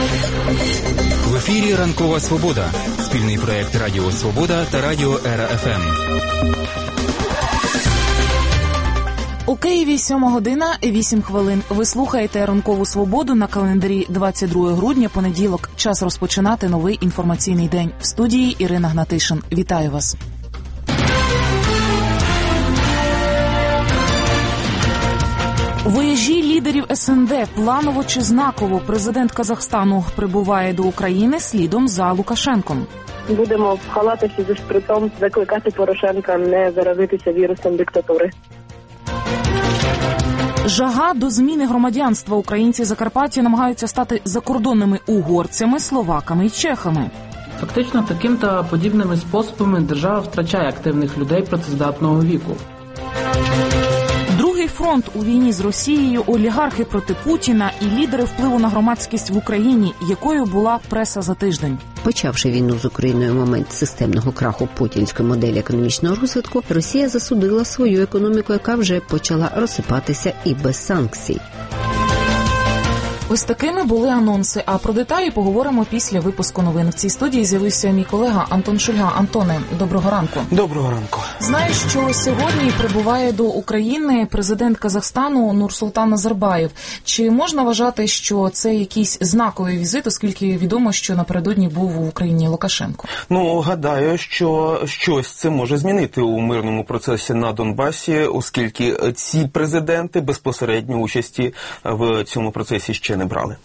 В ефірі «Ранкова Свобода» – спільний проєкт Радіо Свобода та Радіо Ера ФМ. У Києві 7 година і 8 хвилин. Ви слухаєте «Ранкову Свободу» на календарі 22 грудня, понеділок. Час розпочинати новий інформаційний день. В студії Ірина Гнатишин. Вітаю вас. Вояжі лідерів СНД планово чи знаково. Президент Казахстану прибуває до України слідом за Лукашенком. Будемо в халатах і зі шприцом закликати Порошенка не заразитися вірусом диктатури. Жага до зміни громадянства. Українці Закарпаття намагаються стати закордонними угорцями, словаками і чехами. Фактично, таким та подібними способами держава втрачає активних людей працездатного віку. Другий фронт у війні з Росією, олігархи проти Путіна і лідери впливу на громадськість в Україні. Якою була преса за тиждень? Почавши війну з Україною в момент системного краху путінської моделі економічного розвитку, Росія засудила свою економіку, яка вже почала розсипатися і без санкцій. Ось такими були анонси, а про деталі поговоримо після випуску новин. В цій студії з'явився мій колега Антон Шульга. Антоне, доброго ранку. Доброго ранку. Знаєш, що сьогодні прибуває до України президент Казахстану Нурсултан Назарбаєв. Чи можна вважати, що це якийсь знаковий візит, оскільки відомо, що напередодні був в Україні Лукашенко? Гадаю, що щось це може змінити у мирному процесі на Донбасі, оскільки ці президенти безпосередньо участі в цьому процесі ще не брали.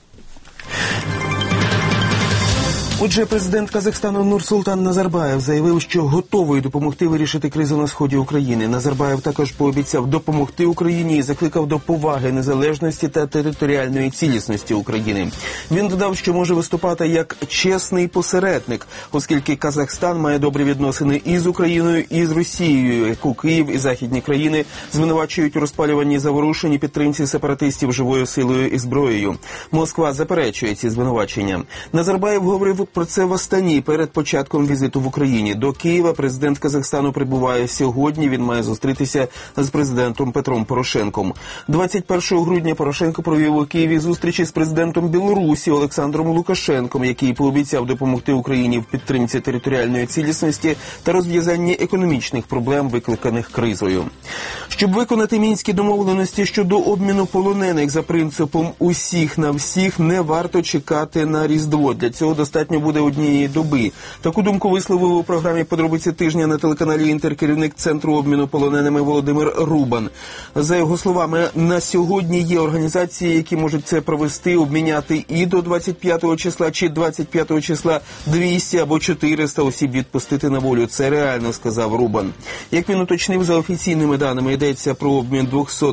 Отже, президент Казахстану Нурсултан Назарбаєв заявив, що готовий допомогти вирішити кризу на сході України. Назарбаєв також пообіцяв допомогти Україні і закликав до поваги незалежності та територіальної цілісності України. Він додав, що може виступати як чесний посередник, оскільки Казахстан має добрі відносини і з Україною, і з Росією, яку Київ і західні країни звинувачують у розпалюванні заворушень і підтримці сепаратистів живою силою і зброєю. Москва заперечує ці звинувачення. Назарбаєв говорив про це в Астані перед початком візиту в Україні. До Києва президент Казахстану прибуває сьогодні. Він має зустрітися з президентом Петром Порошенком. 21 грудня Порошенко провів у Києві зустрічі з президентом Білорусі Олександром Лукашенком, який пообіцяв допомогти Україні в підтримці територіальної цілісності та розв'язанні економічних проблем, викликаних кризою. Щоб виконати мінські домовленості щодо обміну полонених за принципом «усіх на всіх», не варто чекати на Різдво. Для цього достатньо буде однієї доби. Таку думку висловив у програмі «Подробиці тижня» на телеканалі «Інтер» керівник Центру обміну полоненими Володимир Рубан. За його словами, на сьогодні є організації, які можуть це провести, обміняти і до 25 числа чи 25 числа 200 або 400 осіб відпустити на волю. Це реально, сказав Рубан. Як він уточнив, за офіційними даними йдеться про обмін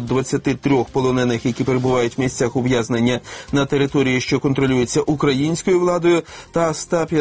223 полонених, які перебувають в місцях ув'язнення на території, що контролюється українською владою, та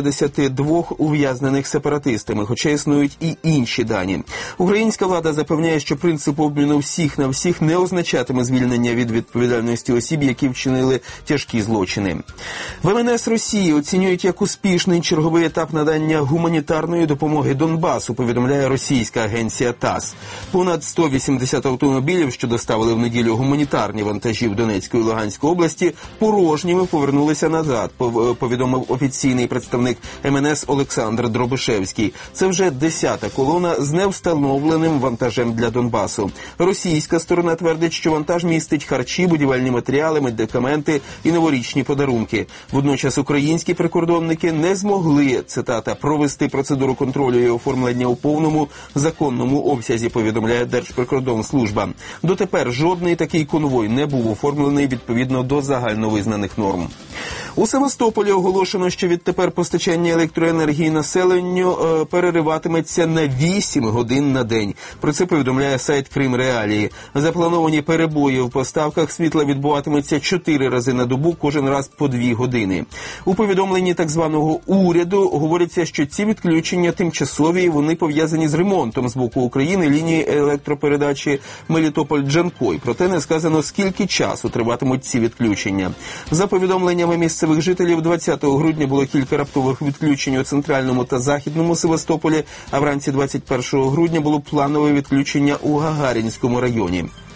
152 ув'язнених сепаратистами, хоча існують і інші дані. Українська влада запевняє, що принцип обміну всіх на всіх не означатиме звільнення від відповідальності осіб, які вчинили тяжкі злочини. В МНС Росії оцінюють як успішний черговий етап надання гуманітарної допомоги Донбасу, повідомляє російська агенція ТАСС. Понад 180 автомобілів, що доставили в неділю гуманітарні вантажі в Донецьку і Луганську області, порожніми повернулися назад, повідомив офіційний представник МНС Олександр Дробишевський. Це вже 10-та колона з невстановленим вантажем для Донбасу. Російська сторона твердить, що вантаж містить харчі, будівельні матеріали, медикаменти і новорічні подарунки. Водночас українські прикордонники не змогли, цитата, провести процедуру контролю і оформлення у повному законному обсязі, повідомляє Держприкордонслужба. Дотепер жодний такий конвой не був оформлений відповідно до загальновизнаних норм. У Севастополі оголошено, що відтепер постачання електроенергії населенню перериватиметься на 8 годин на день. Про це повідомляє сайт Крим Реалії. Заплановані перебої в поставках світла відбуватиметься 4 рази на добу, кожен раз по 2 години. У повідомленні так званого уряду говориться, що ці відключення тимчасові, вони пов'язані з ремонтом з боку України лінії електропередачі Мелітополь-Джанкой. Проте не сказано, скільки часу триватимуть ці відключення. За повідомленнями місцевих жителів, 20 грудня було кілька раптових відключень у центральному та західному Севастополі, а вранці 21 грудня було планове відключення у Гагарінському районі.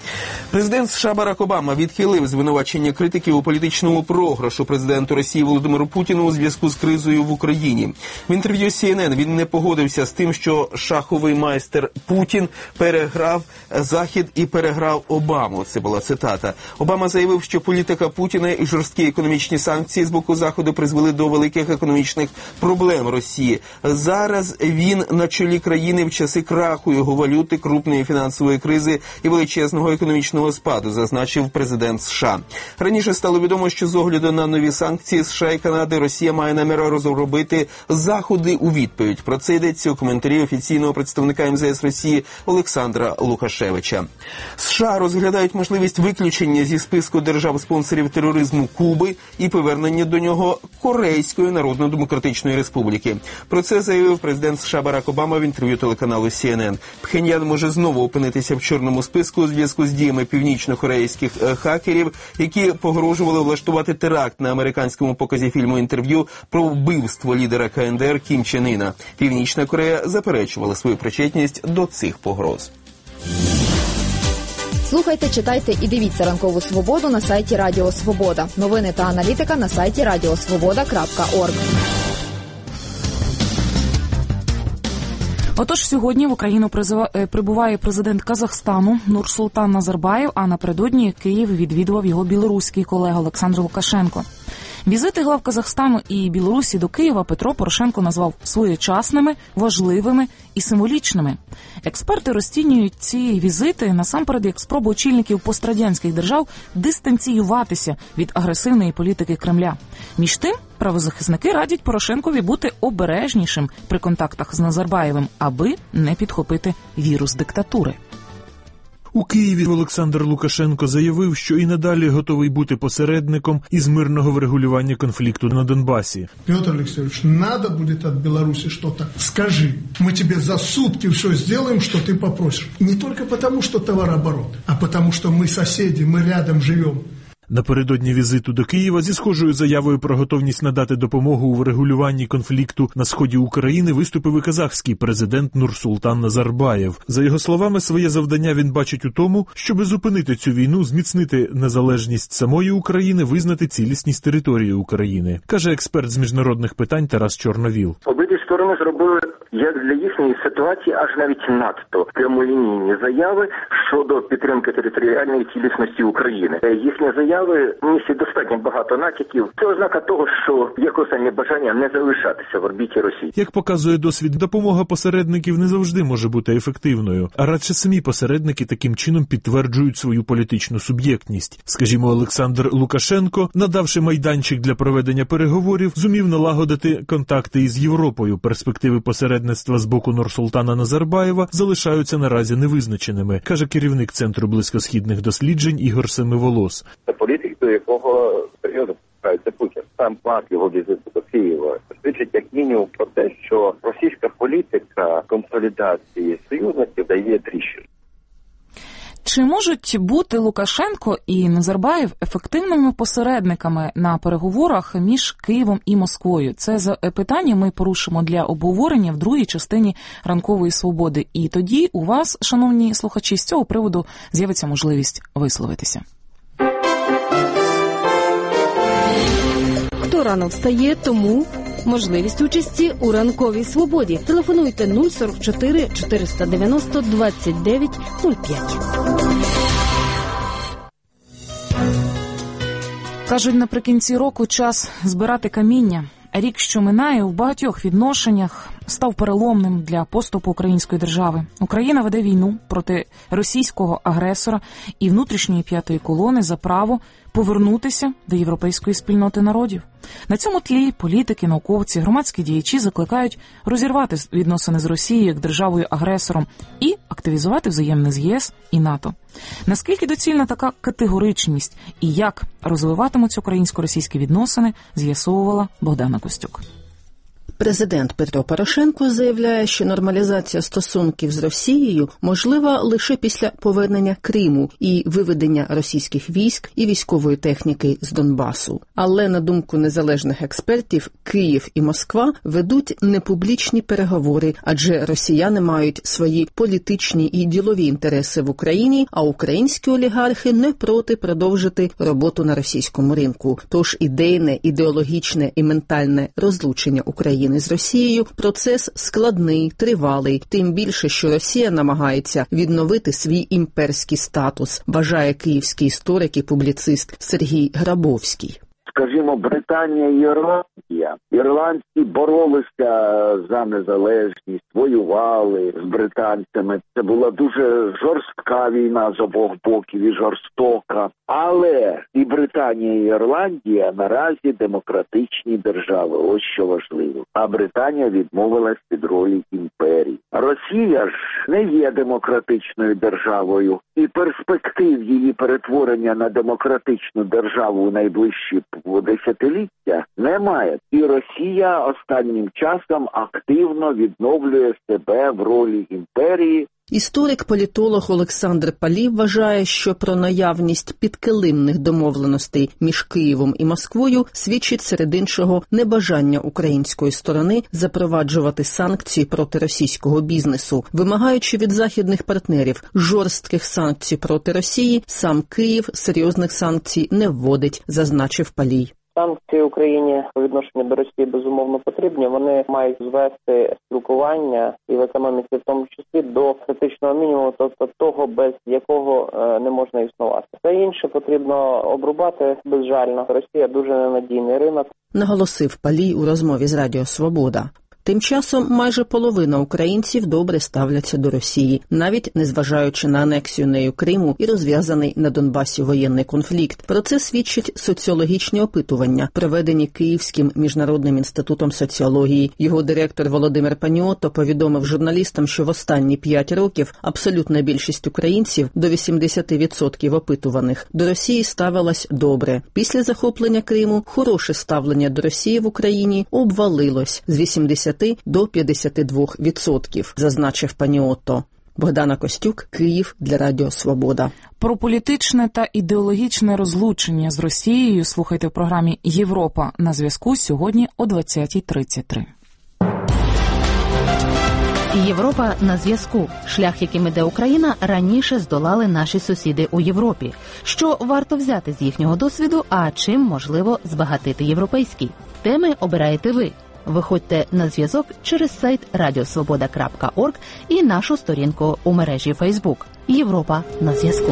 Президент США Барак Обама відхилив звинувачення критиків у політичному програшу президенту Росії Володимиру Путіну у зв'язку з кризою в Україні. В інтерв'ю CNN він не погодився з тим, що шаховий майстер Путін переграв Захід і переграв Обаму. Це була цитата. Обама заявив, що політика Путіна і жорсткі економічні санкції з боку Заходу призвели до великих економічних проблем Росії. Зараз він на чолі країни в часи краху його валюти, крупної фінансової кризи і величезного економічного спаду, зазначив президент США. Раніше стало відомо, що з огляду на нові санкції США і Канади Росія має намір розробити заходи у відповідь. Про це йдеться у коментарі офіційного представника МЗС Росії Олександра Лукашевича. США розглядають можливість виключення зі списку держав-спонсорів тероризму Куби і повернення до нього Корейської Народно-Демократичної Республіки. Про це заявив президент США Барак Обама в інтерв'ю телеканалу CNN. Пхеньян може знову опинитися в чорному списку у зв'язку з діями північно-корейських хакерів, які погрожували влаштувати теракт на американському показі фільму «Інтерв'ю» про вбивство лідера КНДР Кім Чен Іна. Північна Корея заперечувала свою причетність до цих погроз. Слухайте, читайте і дивіться «Ранкову свободу» на сайті Радіо Свобода. Новини та аналітика на сайті radiosvoboda.org. Отож, сьогодні в Україну прибуває президент Казахстану Нурсултан Назарбаєв, а напередодні Київ відвідував його білоруський колега Олександр Лукашенко. Візити глав Казахстану і Білорусі до Києва Петро Порошенко назвав своєчасними, важливими і символічними. Експерти розцінюють ці візити насамперед як спробу очільників пострадянських держав дистанціюватися від агресивної політики Кремля. Між тим, правозахисники радять Порошенкові бути обережнішим при контактах з Назарбаєвим, аби не підхопити вірус диктатури. У Києві Олександр Лукашенко заявив, що і надалі готовий бути посередником із мирного врегулювання конфлікту на Донбасі. Петр Алексеевич, надо будет от Беларуси что-то, скажи. Мы тебе за сутки все сделаем, что ты попросишь. Не только потому, что товарооборот, а потому, что мы соседи, мы рядом живем. Напередодні візиту до Києва зі схожою заявою про готовність надати допомогу у врегулюванні конфлікту на сході України виступив і казахський президент Нурсултан Назарбаєв. За його словами, своє завдання він бачить у тому, щоб зупинити цю війну, зміцнити незалежність самої України, визнати цілісність території України, каже експерт з міжнародних питань Тарас Чорновіл. Обидві сторони зробили, як для їхньої ситуації, аж навіть надто прямолінійні заяви щодо підтримки територіальної цілісності України. Їхні заяви містять достатньо багато натяків. Це ознака того, що є колосальне бажання не залишатися в орбіті Росії. Як показує досвід, допомога посередників не завжди може бути ефективною, а радше самі посередники таким чином підтверджують свою політичну суб'єктність. Скажімо, Олександр Лукашенко, надавши майданчик для проведення переговорів, зумів налагодити контакти із Європою. Перспективи посередництва з боку Нурсултана Назарбаєва залишаються наразі невизначеними, каже керівник Центру близькосхідних досліджень Ігор Семиволос. Це політик, до якого періоду справиться Путін. Сам факт його візиту до Києва свідчить як мінімум про те, що російська політика консолідації союзників дає тріщину. Чи можуть бути Лукашенко і Назарбаєв ефективними посередниками на переговорах між Києвом і Москвою? Це питання ми порушимо для обговорення в другій частині «Ранкової свободи». І тоді у вас, шановні слухачі, з цього приводу з'явиться можливість висловитися. Хто рано встає, тому можливість участі у «Ранковій свободі». Телефонуйте 044 490 29 05. Кажуть, наприкінці року час збирати каміння. Рік, що минає, у багатьох відношеннях став переломним для поступу української держави. Україна веде війну проти російського агресора і внутрішньої п'ятої колони за право повернутися до європейської спільноти народів. На цьому тлі політики, науковці, громадські діячі закликають розірвати відносини з Росією як державою-агресором і активізувати взаємне з ЄС і НАТО. Наскільки доцільна така категоричність і як розвиватимуться українсько-російські відносини, з'ясовувала Богдана Костюк. Президент Петро Порошенко заявляє, що нормалізація стосунків з Росією можлива лише після повернення Криму і виведення російських військ і військової техніки з Донбасу. Але, на думку незалежних експертів, Київ і Москва ведуть непублічні переговори, адже росіяни мають свої політичні і ділові інтереси в Україні, а українські олігархи не проти продовжити роботу на російському ринку. Тож ідейне, ідеологічне і ментальне розлучення України з Росією – процес складний, тривалий, тим більше, що Росія намагається відновити свій імперський статус, вважає київський історик і публіцист Сергій Грабовський. Скажімо, Британія і Ірландія. Ірландці боролися за незалежність, воювали з британцями. Це була дуже жорстка війна з обох боків і жорстока. Але і Британія, і Ірландія наразі демократичні держави. Ось що важливо. А Британія відмовилась від ролі імперії. Росія ж не є демократичною державою. І перспектив її перетворення на демократичну державу у найближчі десятиліття немає. І Росія останнім часом активно відновлює себе в ролі імперії. Історик-політолог Олександр Палій вважає, що про наявність підкилимних домовленостей між Києвом і Москвою свідчить серед іншого небажання української сторони запроваджувати санкції проти російського бізнесу. Вимагаючи від західних партнерів жорстких санкцій проти Росії, сам Київ серйозних санкцій не вводить, зазначив Палій. Санкції Україні по відношенню до Росії безумовно потрібні. Вони мають звести спілкування і в економіці в тому числі до критичного мінімуму, тобто того, без якого не можна існувати. Все інше потрібно обрубати безжально. Росія дуже ненадійний ринок. Наголосив Палій у розмові з Радіо Свобода. Тим часом майже половина українців добре ставляться до Росії, навіть незважаючи на анексію нею Криму і розв'язаний на Донбасі воєнний конфлікт. Про це свідчать соціологічні опитування, проведені Київським міжнародним інститутом соціології. Його директор Володимир Паніотто повідомив журналістам, що в останні 5 років абсолютна більшість українців, до 80% опитуваних, до Росії ставилась добре. Після захоплення Криму хороше ставлення до Росії в Україні обвалилось з 80 до 52%, зазначив Паніотто. Богдана Костюк, Київ, для Радіо Свобода. Про політичне та ідеологічне розлучення з Росією слухайте в програмі «Європа на зв'язку» сьогодні о 20:33. Європа на зв'язку. Шлях, яким іде Україна, раніше здолали наші сусіди у Європі. Що варто взяти з їхнього досвіду, а чим можливо збагатити європейський? Теми обираєте ви. Виходьте на зв'язок через сайт radiosvoboda.org і нашу сторінку у мережі Facebook. Європа на зв'язку.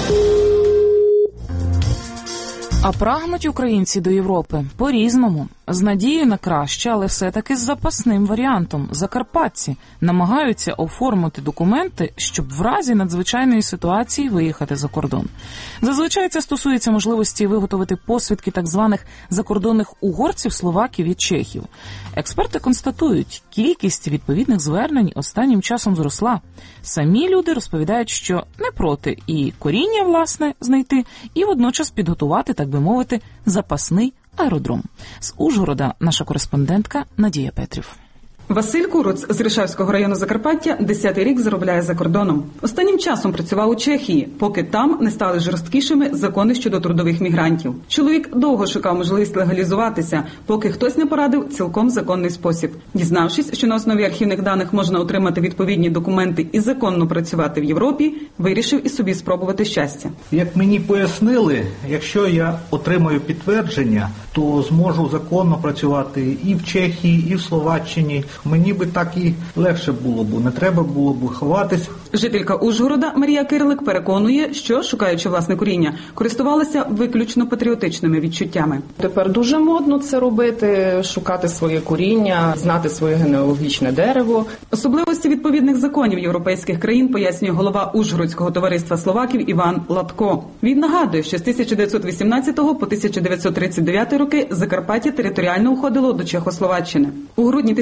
А прагнуть українці до Європи по-різному. З надією на краще, але все-таки з запасним варіантом. Закарпатці намагаються оформити документи, щоб в разі надзвичайної ситуації виїхати за кордон. Зазвичай це стосується можливості виготовити посвідки так званих закордонних угорців, словаків і чехів. Експерти констатують, кількість відповідних звернень останнім часом зросла. Самі люди розповідають, що не проти і коріння, власне, знайти, і водночас підготувати, так би мовити, запасний аеродром. З Ужгорода наша кореспондентка Надія Петрів. Василь Куруц з Рішавського району Закарпаття 10-й рік заробляє за кордоном. Останнім часом працював у Чехії, поки там не стали жорсткішими закони щодо трудових мігрантів. Чоловік довго шукав можливість легалізуватися, поки хтось не порадив цілком законний спосіб. Дізнавшись, що на основі архівних даних можна отримати відповідні документи і законно працювати в Європі, вирішив і собі спробувати щастя. Як мені пояснили, якщо я отримаю підтвердження, то зможу законно працювати і в Чехії, і в Словаччині. Мені би так і легше було б, не треба було б ховатись. Жителька Ужгорода Марія Кирлик переконує, що, шукаючи власне коріння, користувалася виключно патріотичними відчуттями. Тепер дуже модно це робити, шукати своє коріння, знати своє генеалогічне дерево. Особливості відповідних законів європейських країн пояснює голова Ужгородського товариства словаків Іван Латко. Він нагадує, що з 1918 по 1939 роки Закарпаття територіально уходило до Чехословаччини. У грудні 1940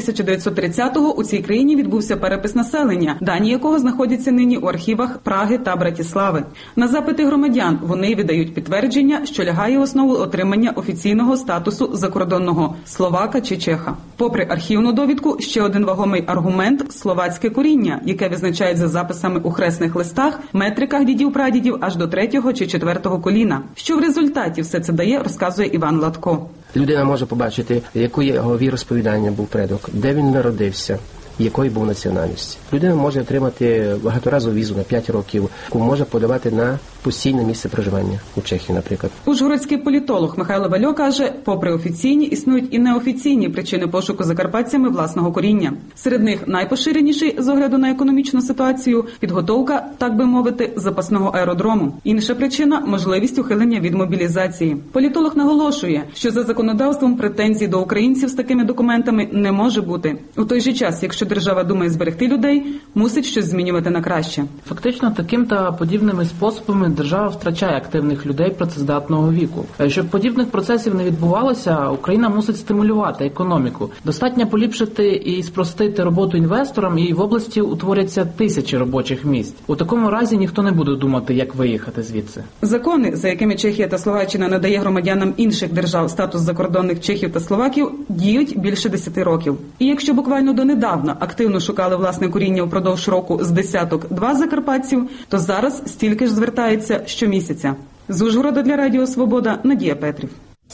1930-го у цій країні відбувся перепис населення, дані якого знаходяться нині у архівах Праги та Братіслави. На запити громадян вони видають підтвердження, що лягає в основу отримання офіційного статусу закордонного словака чи чеха. Попри архівну довідку, ще один вагомий аргумент – словацьке коріння, яке визначають за записами у хресних листах, метриках дідів-прадідів аж до 3-го чи 4-го коліна. Що в результаті все це дає, розказує Іван Латко. Людина може побачити, яке його віросповідання був предок, де він народився, якої був національності. Людина може отримати багаторазову візу на 5 років, яку може подавати на постійне місце проживання у Чехії, наприклад. Ужгородський політолог Михайло Вальо каже, попри офіційні, існують і неофіційні причини пошуку закарпатцями власного коріння. Серед них найпоширеніший, з огляду на економічну ситуацію, підготовка, так би мовити, запасного аеродрому. Інша причина – можливість ухилення від мобілізації. Політолог наголошує, що за законодавством претензій до українців з такими документами не може бути. У той же час, якщо держава думає зберегти людей, мусить щось змінювати на краще. Фактично, таким та подібними способами держава втрачає активних людей працездатного віку. Щоб подібних процесів не відбувалося, Україна мусить стимулювати економіку. Достатньо поліпшити і спростити роботу інвесторам, і в області утворяться тисячі робочих місць. У такому разі ніхто не буде думати, як виїхати звідси. Закони, за якими Чехія та Словаччина надає громадянам інших держав статус закордонних чехів та словаків, діють більше 10 років. І якщо буквально донедавна активно шукали власне коріння впродовж року з десяток 2 закарпатців, то зараз стільки ж звертається щомісяця. З Ужгорода для Радіо Свобода Надія Петрів.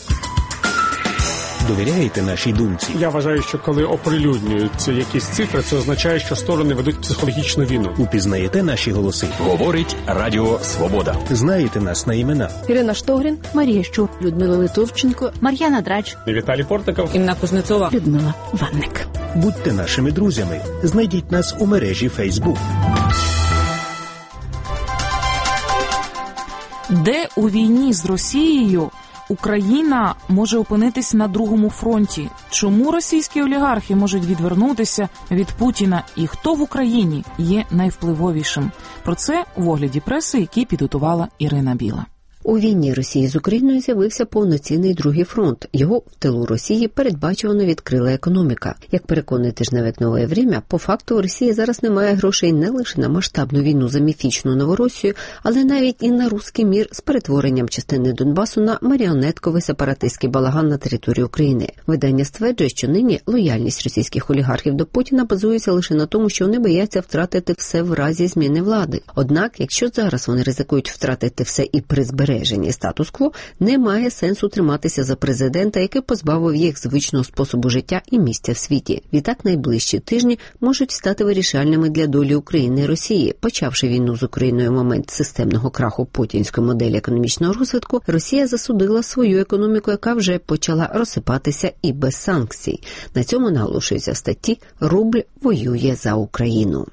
Довіряєте нашій думці? Я вважаю, що коли оприлюднюються якісь цифри, це означає, що сторони ведуть психологічну війну. Упізнаєте наші голоси? Говорить Радіо Свобода. Знаєте нас на імена? Ірина Штогрін, Марія Щур, Людмила Литовченко, Мар'яна Драч, Віталій Портников, Інна Кузнецова, Людмила Ванник. Будьте нашими друзями. Знайдіть нас у мережі Facebook. Де у війні з Росією Україна може опинитись на другому фронті? Чому російські олігархи можуть відвернутися від Путіна? І хто в Україні є найвпливовішим? Про це в огляді преси, який підготувала Ірина Біла. У війні Росії з Україною з'явився повноцінний другий фронт. Його в тилу Росії передбачувано відкрила економіка. Як переконує тижневик «Нове время», по факту у Росії зараз немає грошей не лише на масштабну війну за міфічну Новоросію, але навіть і на руський мір з перетворенням частини Донбасу на маріонетковий сепаратистський балаган на території України. Видання стверджує, що нині лояльність російських олігархів до Путіна базується лише на тому, що вони бояться втратити все в разі зміни влади. Однак, якщо зараз вони ризикують втратити все і при збереженні статус-кво, немає сенсу триматися за президента, який позбавив їх звичного способу життя і місця в світі. Відтак найближчі тижні можуть стати вирішальними для долі України і Росії. Почавши війну з Україною в момент системного краху путінської моделі економічного розвитку, Росія засудила свою економіку, яка вже почала розсипатися і без санкцій. На цьому наголошується в статті «Рубль воює за Україну».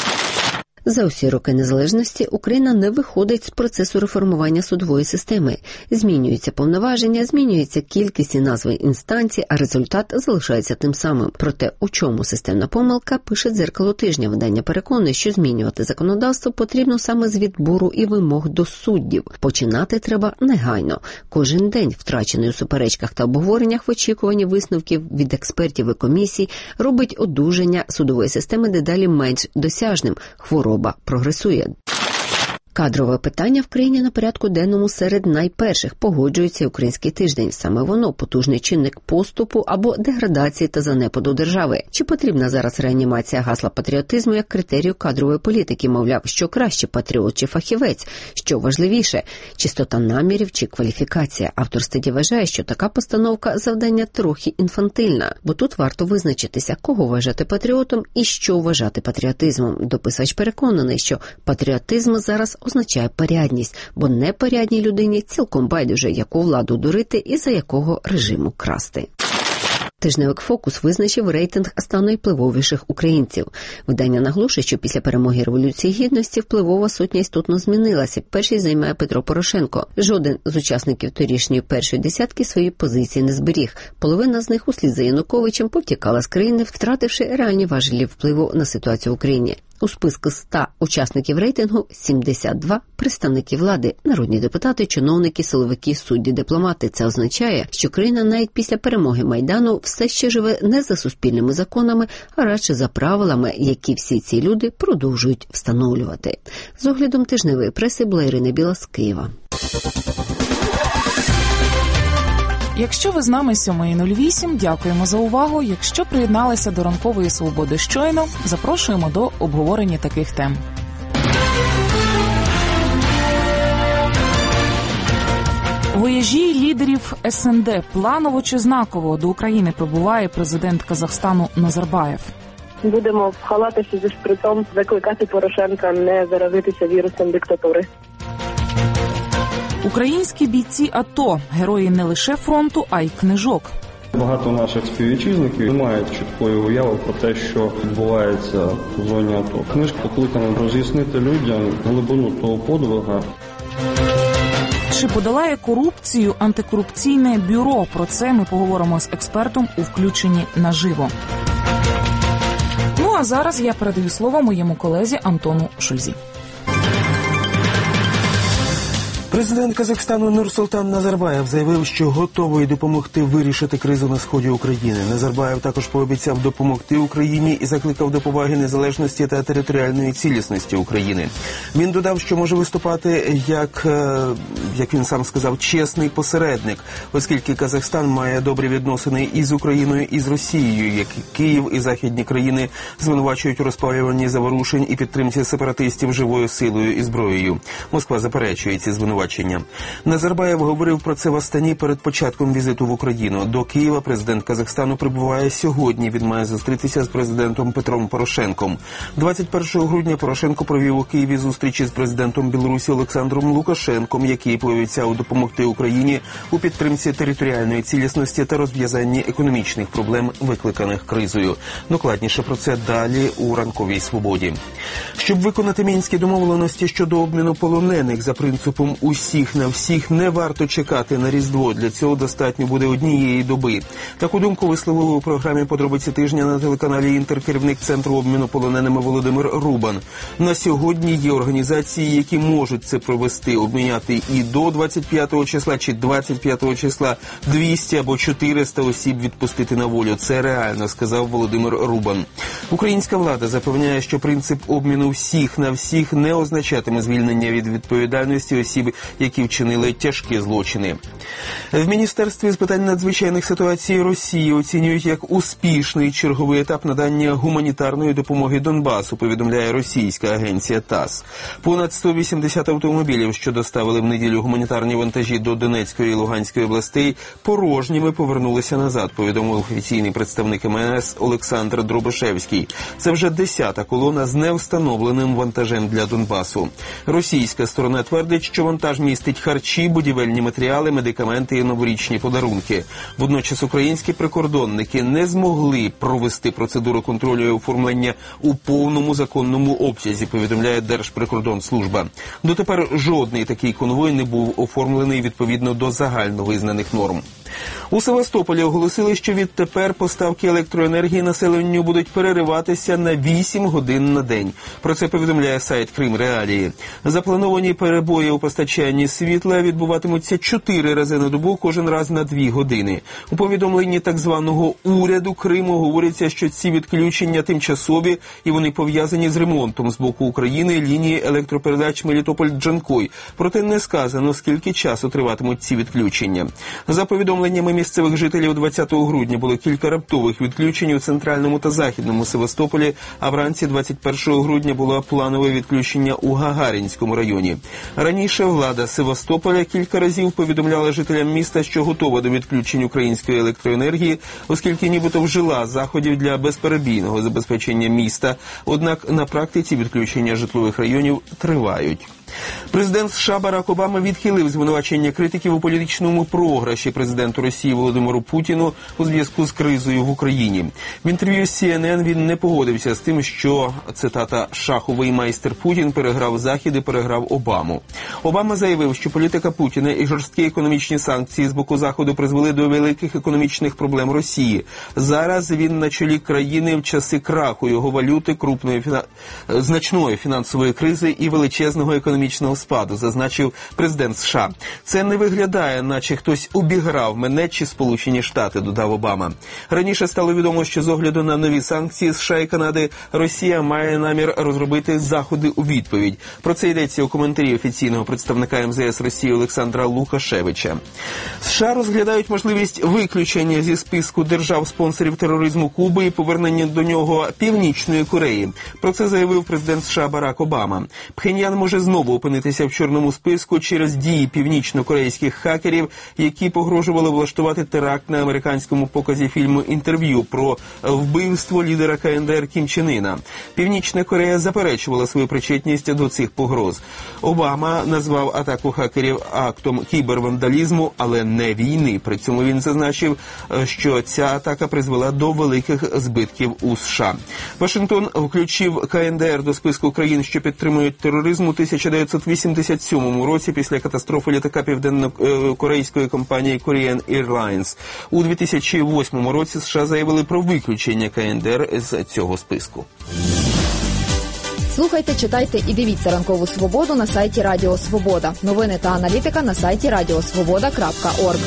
За усі роки незалежності Україна не виходить з процесу реформування судової системи. Змінюються повноваження, змінюється кількість і назви інстанцій, а результат залишається тим самим. Проте, у чому системна помилка, пише «Дзеркало тижня». Видання переконує, що змінювати законодавство потрібно саме з відбору і вимог до суддів. Починати треба негайно. Кожен день, втрачений у суперечках та обговореннях в очікуванні висновків від експертів і комісій, робить одужання судової системи дедалі менш досяжним. Хвороба прогресує. Кадрове питання в країні на порядку денному серед найперших, погоджується Український тиждень. Саме воно – потужний чинник поступу або деградації та занепаду держави. Чи потрібна зараз реанімація гасла патріотизму як критерію кадрової політики? Мовляв, що краще – патріот чи фахівець? Що важливіше – чистота намірів чи кваліфікація? Автор статті вважає, що така постановка – завдання трохи інфантильна, бо тут варто визначитися, кого вважати патріотом і що вважати патріотизмом. Дописувач переконаний, що патріотизм зараз означає порядність, бо непорядній людині цілком байдуже, яку владу дурити і за якого режиму красти. Тижневик «Фокус» визначив рейтинг ста найвпливовіших українців. Видання наголошує, що після перемоги Революції Гідності впливова сотня істотно змінилася. Перший займає Петро Порошенко. Жоден з учасників торішньої першої десятки свої позиції не зберіг. Половина з них услід за Януковичем повтікала з країни, втративши реальні важелі впливу на ситуацію в Україні. У списку 100 учасників рейтингу 72 представники влади, народні депутати, чиновники, силовики, судді, дипломати. Це означає, що країна навіть після перемоги Майдану все ще живе не за суспільними законами, а радше за правилами, які всі ці люди продовжують встановлювати. З оглядом тижневої преси була Ірина Біла з Києва. Якщо ви з нами 7:08, дякуємо за увагу. Якщо приєдналися до ранкової свободи щойно, запрошуємо до обговорення таких тем. Вояжі лідерів СНД. Планово чи знаково до України прибуває президент Казахстану Назарбаєв. Будемо в халатах зі шприцом закликати Порошенка не заразитися вірусом диктатури. Українські бійці АТО – герої не лише фронту, а й книжок. Багато наших співвітчизників не мають чіткої уяви про те, що відбувається в зоні АТО. Книжка покликана роз'яснити людям глибину того подвига. Чи подолає корупцію антикорупційне бюро? Про це ми поговоримо з експертом у включенні наживо. Ну а зараз я передаю слово моєму колезі Антону Шульзі. Президент Казахстану Нурсултан Назарбаєв заявив, що готовий допомогти вирішити кризу на сході України. Назарбаєв також пообіцяв допомогти Україні і закликав до поваги незалежності та територіальної цілісності України. Він додав, що може виступати як він сам сказав, чесний посередник, оскільки Казахстан має добрі відносини і з Україною, і з Росією, як Київ і західні країни звинувачують у розпалюванні заворушень і підтримці сепаратистів живою силою і зброєю. Москва заперечує ці звинувачення. Назарбаєв говорив про це в Астані перед початком візиту в Україну. До Києва президент Казахстану прибуває сьогодні. Він має зустрітися з президентом Петром Порошенком. 21 грудня Порошенко провів у Києві зустрічі з президентом Білорусі Олександром Лукашенком, який пообіцяв допомогти Україні у підтримці територіальної цілісності та розв'язанні економічних проблем, викликаних кризою. Докладніше про це далі у ранковій свободі. Щоб виконати мінські домовленості щодо обміну полонених за принципом усіх на всіх, не варто чекати на Різдво. Для цього достатньо буде однієї доби. Таку думку висловив у програмі «Подробиці тижня» на телеканалі «Інтер» керівник Центру обміну полоненими Володимир Рубан. На сьогодні є організації, які можуть це провести, обміняти і до 25 числа чи 25 числа 200 або 400 осіб відпустити на волю. Це реально, сказав Володимир Рубан. Українська влада запевняє, що принцип обміну всіх на всіх не означатиме звільнення від відповідальності осіб, які вчинили тяжкі злочини. В Міністерстві з питань надзвичайних ситуацій Росії оцінюють як успішний черговий етап надання гуманітарної допомоги Донбасу, повідомляє російська агенція ТАСС. Понад 180 автомобілів, що доставили в неділю гуманітарні вантажі до Донецької і Луганської областей, порожніми повернулися назад, повідомив офіційний представник МНС Олександр Дробишевський. Це вже 10-та колона з невстановленим вантажем для Донбасу. Російська сторона твердить, що вантаж містить харчі, будівельні матеріали, медикаменти і новорічні подарунки. Водночас українські прикордонники не змогли провести процедуру контролю і оформлення у повному законному обсязі, повідомляє Держприкордонслужба. Дотепер жодний такий конвой не був оформлений відповідно до загальновизнаних норм. У Севастополі оголосили, що відтепер поставки електроенергії населенню будуть перериватися на 8 годин на день. Про це повідомляє сайт Крим Реалії. Заплановані перебої у постачанні світла відбуватимуться 4 рази на добу, кожен раз на 2 години. У повідомленні так званого уряду Криму говориться, що ці відключення тимчасові і вони пов'язані з ремонтом з боку України лінії електропередач Мелітополь-Джанкой. Проте не сказано, скільки часу триватимуть ці відключення. За повідомленнями місцевих жителів, 20 грудня було кілька раптових відключень у центральному та західному Севастополі, а вранці 21 грудня було планове відключення у Гагарінському районі. Раніше влада Севастополя кілька разів повідомляла жителям міста, що готова до відключень української електроенергії, оскільки нібито вжила заходів для безперебійного забезпечення міста. Однак на практиці відключення житлових районів тривають. Президент США Барак Обама відхилив звинувачення критиків у політичному програші президенту Росії Володимиру Путіну у зв'язку з кризою в Україні. В інтерв'ю з CNN він не погодився з тим, що, цитата, «шаховий майстер Путін переграв Захід і переграв Обаму». Обама заявив, що політика Путіна і жорсткі економічні санкції з боку Заходу призвели до великих економічних проблем Росії. Зараз він на чолі країни в часи краху його валюти, значної фінансової кризи і величезного економічного спаду, зазначив президент США. Це не виглядає, наче хтось обіграв мене чи Сполучені Штати, додав Обама. Раніше стало відомо, що з огляду на нові санкції США і Канади, Росія має намір розробити заходи у відповідь. Про це йдеться у коментарі офіційного представника МЗС Росії Олександра Лукашевича. США розглядають можливість виключення зі списку держав-спонсорів тероризму Куби і повернення до нього Північної Кореї. Про це заявив президент США Барак Обама. Пхеньян може знову опинитися в чорному списку через дії північно-корейських хакерів, які погрожували влаштувати теракт на американському показі фільму «Інтерв'ю» про вбивство лідера КНДР Кім Чен Іна. Північна Корея заперечувала свою причетність до цих погроз. Обама назвав атаку хакерів актом кібервандалізму, але не війни. При цьому він зазначив, що ця атака призвела до великих збитків у США. Вашингтон включив КНДР до списку країн, що підтримують тероризм у 1987 році після катастрофи літака південно-корейської компанії Korean Airlines. У 2008 році США заявили про виключення КНДР з цього списку. Слухайте, читайте і дивіться «Ранкову свободу» на сайті Радіо Свобода. Новини та аналітика на сайті radiosvoboda.org.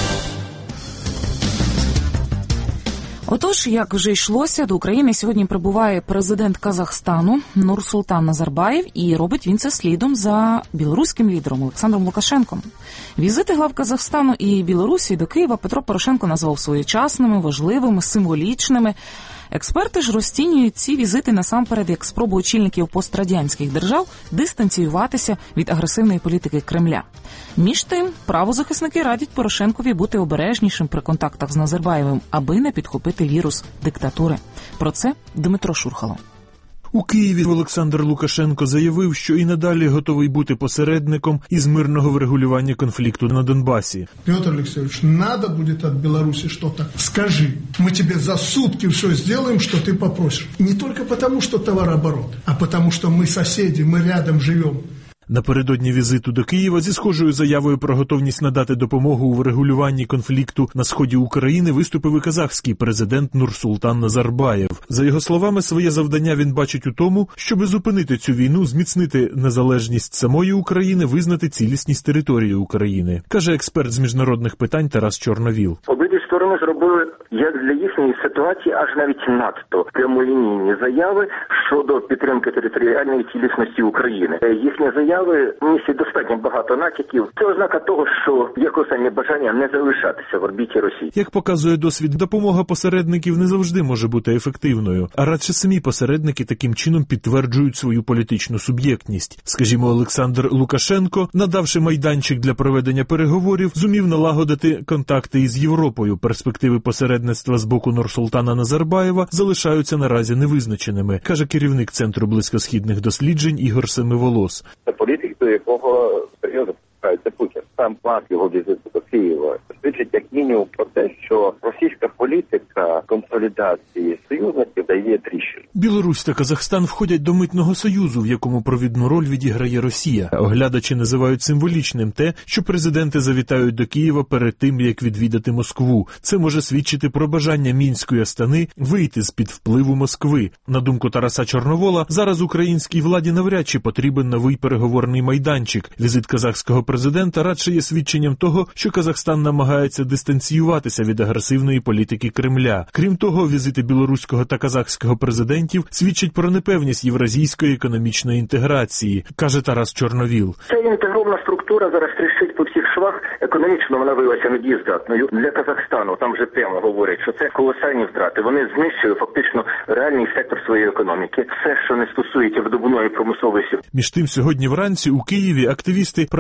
Отож, як вже йшлося, до України сьогодні прибуває президент Казахстану Нурсултан Назарбаєв, і робить він це слідом за білоруським лідером Олександром Лукашенком. Візити глав Казахстану і Білорусі до Києва Петро Порошенко назвав своєчасними, важливими, символічними. Експерти ж розцінюють ці візити насамперед як спробу очільників пострадянських держав дистанціюватися від агресивної політики Кремля. Між тим, правозахисники радять Порошенкові бути обережнішим при контактах з Назарбаєвим, аби не підхопити вірус диктатури. Про це Дмитро Шурхало. У Києві Олександр Лукашенко заявив, що і надалі готовий бути посередником із мирного врегулювання конфлікту на Донбасі. Петр Алексеевич, надо будет от Беларуси что-то. Скажи, мы тебе за сутки все сделаем, что ты попросишь. Не только потому, что товарооборот, а потому, что мы соседи, мы рядом живем. Напередодні візиту до Києва зі схожою заявою про готовність надати допомогу у врегулюванні конфлікту на сході України виступив і казахський президент Нурсултан Назарбаєв. За його словами, своє завдання він бачить у тому, щоб зупинити цю війну, зміцнити незалежність самої України, визнати цілісність території України, каже експерт з міжнародних питань Тарас Чорновіл. Обидві сторони зробили, як для їхньої ситуації, аж навіть надто прямолінійні заяви щодо підтримки територіальної цілісності України. Їхні заяви містять достатньо багато натяків. Це ознака того, що є колосальне бажання не залишатися в орбіті Росії. Як показує досвід, допомога посередників не завжди може бути ефективною, а радше самі посередники таким чином підтверджують свою політичну суб'єктність. Скажімо, Олександр Лукашенко, надавши майданчик для проведення переговорів, зумів налагодити контакти із Європою. Перспективи посередництва з боку Нурсултана Назарбаєва залишаються наразі невизначеними, каже керівник Центру близькосхідних досліджень Ігор Семиволос. Політик, до якого серйозно це Путін. Сам план його візиту до Києва свідчить як мінімум про те, що російська політика консолідації союзників дає тріщину. Білорусь та Казахстан входять до митного союзу, в якому провідну роль відіграє Росія. Оглядачі називають символічним те, що президенти завітають до Києва перед тим, як відвідати Москву. Це може свідчити про бажання Мінської Астани вийти з-під впливу Москви. На думку Тараса Чорновола, зараз українській владі навряд чи потрібен новий переговорний майданчик. Візит казахського президента радше є свідченням того, що Казахстан намагається дистанціюватися від агресивної політики Кремля. Крім того, візити білоруського та казахського президентів свідчать про непевність євразійської економічної інтеграції, каже Тарас Чорновіл. Ця інтегрована структура зараз тріщить по всіх швах. Економічно вона виявилася недієздатною. Для Казахстану, там вже прямо говорять, що це колосальні втрати. Вони знищили фактично реальний сектор своєї економіки. Все, що не стосується видобувної промисловості. Між тим, сьогодні вранці у Києві активісти правозахисної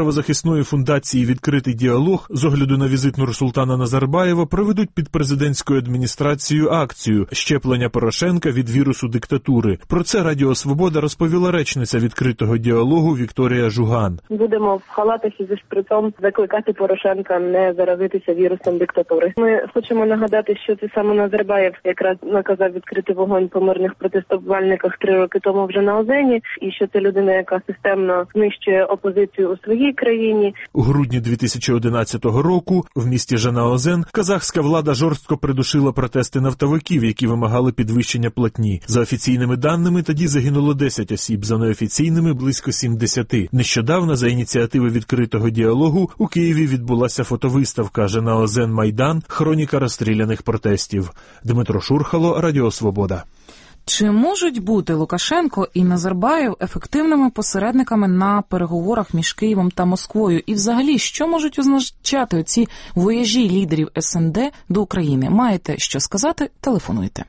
обласної фундації «Відкритий діалог» з огляду на візит Нурсултана Назарбаєва проведуть під президентською адміністрацією акцію «Щеплення Порошенка від вірусу диктатури». Про це Радіо Свобода розповіла речниця «Відкритого діалогу» Вікторія Жуган. Будемо в халатах і зі шприцом закликати Порошенка не заразитися вірусом диктатури. Ми хочемо нагадати, що це саме Назарбаєв якраз наказав відкрити вогонь по мирних протестувальниках 3 роки тому вже на Озені, і що це людина, яка системно знищує опозицію у своїй країні. У грудні 2011 року в місті Жанаозен казахська влада жорстко придушила протести нафтовиків, які вимагали підвищення платні. За офіційними даними, тоді загинуло 10 осіб, за неофіційними – близько 70. Нещодавно, за ініціативи «Відкритого діалогу», у Києві відбулася фотовиставка «Жанаозен Майдан. Хроніка розстріляних протестів». Дмитро Шурхало, Радіо Свобода. Чи можуть бути Лукашенко і Назарбаєв ефективними посередниками на переговорах між Києвом та Москвою? І взагалі, що можуть означати ці вояжі лідерів СНД до України? Маєте що сказати? Телефонуйте.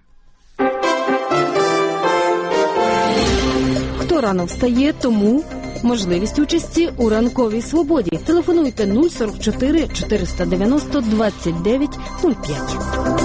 Хто рано встає, тому можливість участі у ранковій свободі. Телефонуйте 044 490 29 05.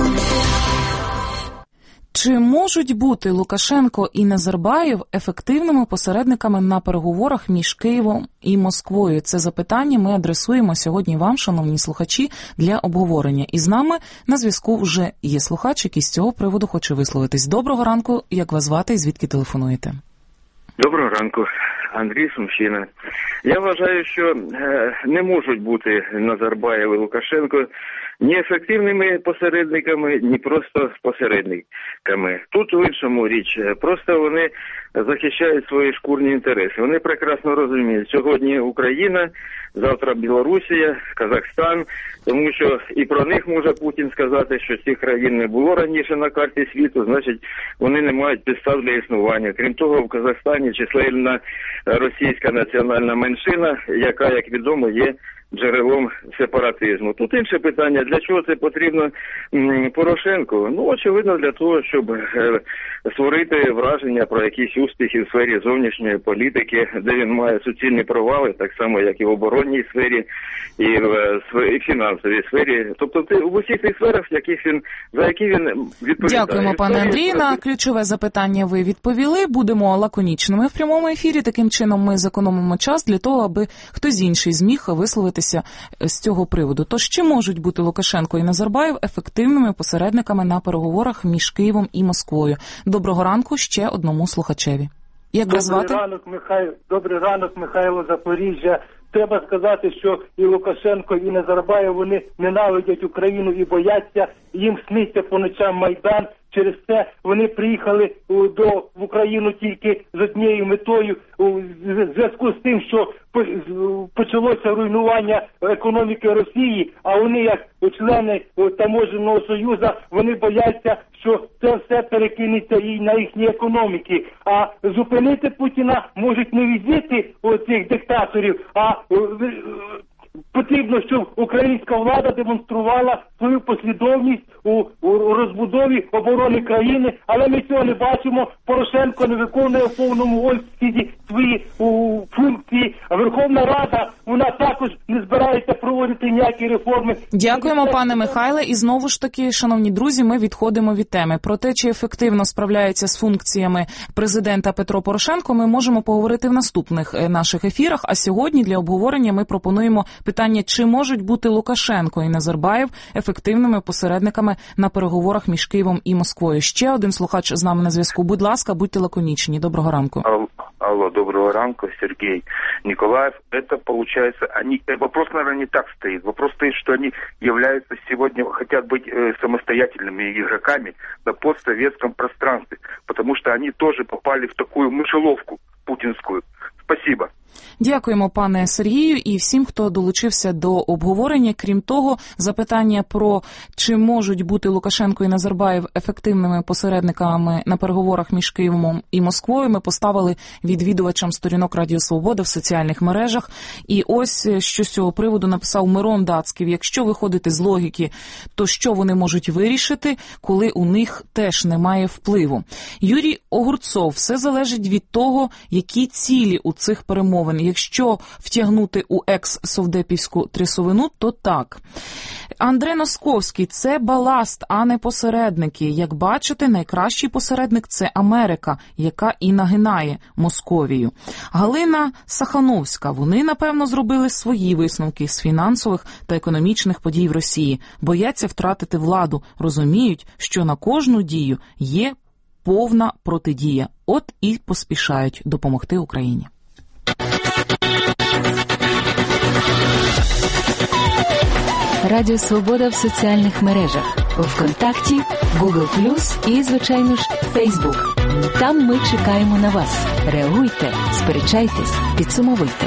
Чи можуть бути Лукашенко і Назарбаєв ефективними посередниками на переговорах між Києвом і Москвою? Це запитання ми адресуємо сьогодні вам, шановні слухачі, для обговорення. І з нами на зв'язку вже є слухач, який з цього приводу хоче висловитись. Доброго ранку, як вас звати і звідки телефонуєте? Доброго ранку, Андрій, Сумщина. Я вважаю, що не можуть бути Назарбаєв і Лукашенко ні ефективними посередниками, ні просто посередниками. Тут в іншому річ. Просто вони захищають свої шкурні інтереси. Вони прекрасно розуміють, сьогодні Україна, завтра Білорусія, Казахстан, тому що і про них може Путін сказати, що цих країн не було раніше на карті світу, значить вони не мають підстав для існування. Крім того, в Казахстані численна російська національна меншина, яка, як відомо, є джерелом сепаратизму. Тут інше питання, для чого це потрібно Порошенку? Ну, очевидно, для того, щоб створити враження про якісь успіхи в сфері зовнішньої політики, де він має суцільні провали, так само, як і в оборонній сфері, і в фінансовій сфері. Тобто в усіх тих сферах, за які він відповідає. Дякуємо, пане Андрій. На ключове запитання ви відповіли. Будемо лаконічними в прямому ефірі. Таким чином ми зекономимо час для того, аби хтось інший зміг висловитися з цього приводу. Тож, чи можуть бути Лукашенко і Назарбаєв ефективними посередниками на переговорах між Києвом і Москвою? Доброго ранку ще одному слухачеві. Як вас звати? Добрий ранок, Михайло, Запоріжжя. Треба сказати, що і Лукашенко, і Назарбаєв, вони ненавидять Україну і бояться, їм сниться по ночам Майдан. Через це вони приїхали в Україну тільки з однією метою, у зв'язку з тим, що почалося руйнування економіки Росії, а вони, як члени Таможенного союзу, вони бояться, що це все перекинеться і на їхні економіки. А зупинити Путіна можуть не візити цих диктаторів, а потрібно, щоб українська влада демонструвала свою послідовність у розбудові оборони країни, але ми цього не бачимо. Порошенко не виконує в повному обсязі свої функції. А Верховна Рада, вона також не збирається проводити ніякі реформи. Дякуємо, пане Михайле. І знову ж таки, шановні друзі, ми відходимо від теми. Про те, чи ефективно справляється з функціями президента Петро Порошенко, ми можемо поговорити в наступних наших ефірах. А сьогодні для обговорення ми пропонуємо питання, чи можуть бути Лукашенко і Назарбаєв ефективними посередниками на переговорах між Києвом і Москвою. Ще один слухач з нами на зв'язку. Будь ласка, будьте лаконічні. Доброго ранку. Алло, доброго ранку, Сергей. Николаев, это получается, вопрос, наверное, не так стоит. Вопрос стоит, что они являются сегодня, хотят быть самостоятельными игроками на постсоветском пространстве, потому что они тоже попали в такую мышеловку путинскую. Спасибо. Дякуємо, пане Сергію, і всім, хто долучився до обговорення. Крім того, запитання про чи можуть бути Лукашенко і Назарбаєв ефективними посередниками на переговорах між Києвом і Москвою ми поставили відвідувачам сторінок Радіо Свобода в соціальних мережах. І ось, що з цього приводу написав Мирон Дацьків. Якщо виходити з логіки, то що вони можуть вирішити, коли у них теж немає впливу? Юрій Огурцов, все залежить від того, які цілі у цих перемовинах. перемовин. Якщо втягнути у екс-совдепівську трясовину, то так. Андрей Носковський, це баласт, а не посередники. Як бачите, найкращий посередник – це Америка, яка і нагинає Московію. Галина Сахановська, вони, напевно, зробили свої висновки з фінансових та економічних подій в Росії. Бояться втратити владу, розуміють, що на кожну дію є повна протидія. От і поспішають допомогти Україні. Радіо Свобода в соціальних мережах. ВКонтакті, Google+, і, звичайно ж, Facebook. Там ми чекаємо на вас. Реагуйте, сперечайтесь, підсумовуйте.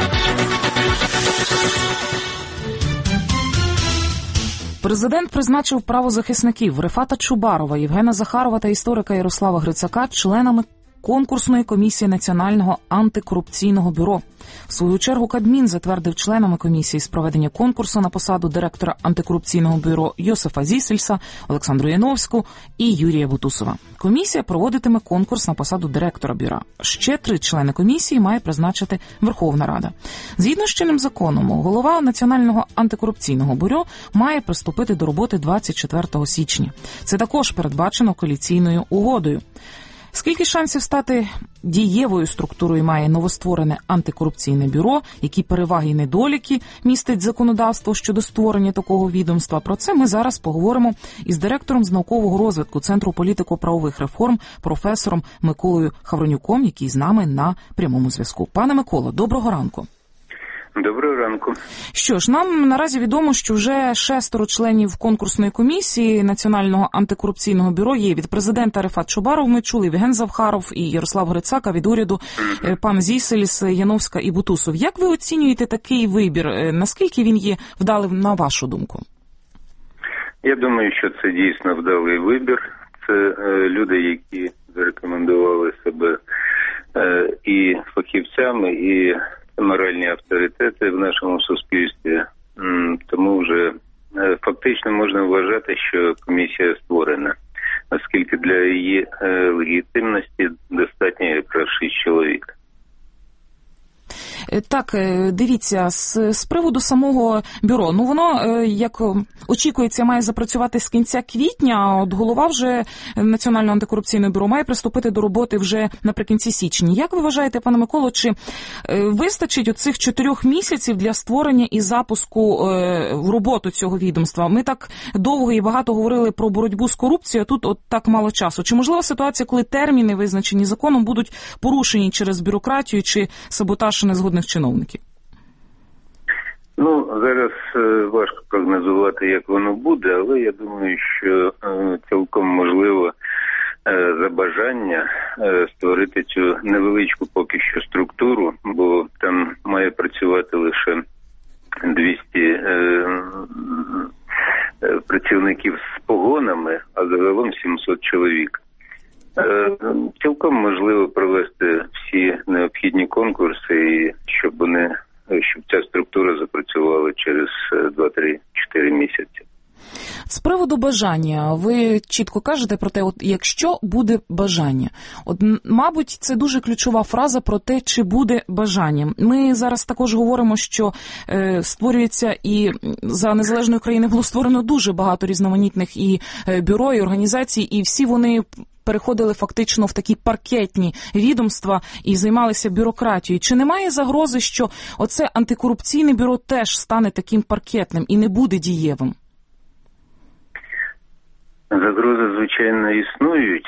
Президент призначив правозахисників Рефата Чубарова, Євгена Захарова та історика Ярослава Грицака членами конкурсної комісії Національного антикорупційного бюро. В свою чергу Кабмін затвердив членами комісії з проведення конкурсу на посаду директора антикорупційного бюро Йосифа Зісельса, Олександру Яновську і Юрія Бутусова. Комісія проводитиме конкурс на посаду директора бюро. Ще 3 члени комісії має призначити Верховна Рада. Згідно з чинним законом, голова Національного антикорупційного бюро має приступити до роботи 24 січня. Це також передбачено коаліційною угодою. Скільки шансів стати дієвою структурою має новостворене антикорупційне бюро, які переваги і недоліки містить законодавство щодо створення такого відомства? Про це ми зараз поговоримо із директором з наукового розвитку Центру політико-правових реформ професором Миколою Хавронюком, який з нами на прямому зв'язку. Пане Миколо, доброго ранку. Доброго ранку. Що ж, нам наразі відомо, що вже 6 членів конкурсної комісії Національного антикорупційного бюро є. Від президента Рефат Чубаров ми чули, Євген Захаров і Ярослав Грицак, від уряду пан Зісельс, Яновська і Бутусов. Як ви оцінюєте такий вибір? Наскільки він є вдалим, на вашу думку? Я думаю, що це дійсно вдалий вибір. Це люди, які зарекомендували себе і фахівцями, і моральні авторитети в нашому суспільстві, тому вже фактично можна вважати, що комісія створена, оскільки для її легітимності достатньо якраз 6 чоловік. Так, дивіться, з приводу самого бюро, воно, як очікується, має запрацювати з кінця квітня, а от голова вже Національного антикорупційного бюро має приступити до роботи вже наприкінці січня. Як ви вважаєте, пане Миколо, чи вистачить оцих 4 місяців для створення і запуску в роботу цього відомства? Ми так довго і багато говорили про боротьбу з корупцією, а тут от так мало часу. Чи можлива ситуація, коли терміни, визначені законом, будуть порушені через бюрократію чи саботаж незгодних чиновників? Зараз важко прогнозувати, як воно буде, але я думаю, що цілком можливо за бажання створити цю невеличку поки що структуру, бо там має працювати лише 200 працівників з погонами, а загалом 700 чоловік. Цілком можливо провести всі необхідні конкурси, і щоб ця структура запрацювала через 2-3-4 місяці. З приводу бажання, ви чітко кажете про те, якщо буде бажання. Мабуть, це дуже ключова фраза про те, чи буде бажання. Ми зараз також говоримо, що створюється і за незалежної країни було створено дуже багато різноманітних і бюро, і організацій, і всі вони переходили фактично в такі паркетні відомства і займалися бюрократією. Чи немає загрози, що оце антикорупційне бюро теж стане таким паркетним і не буде дієвим? Загрози, звичайно, існують.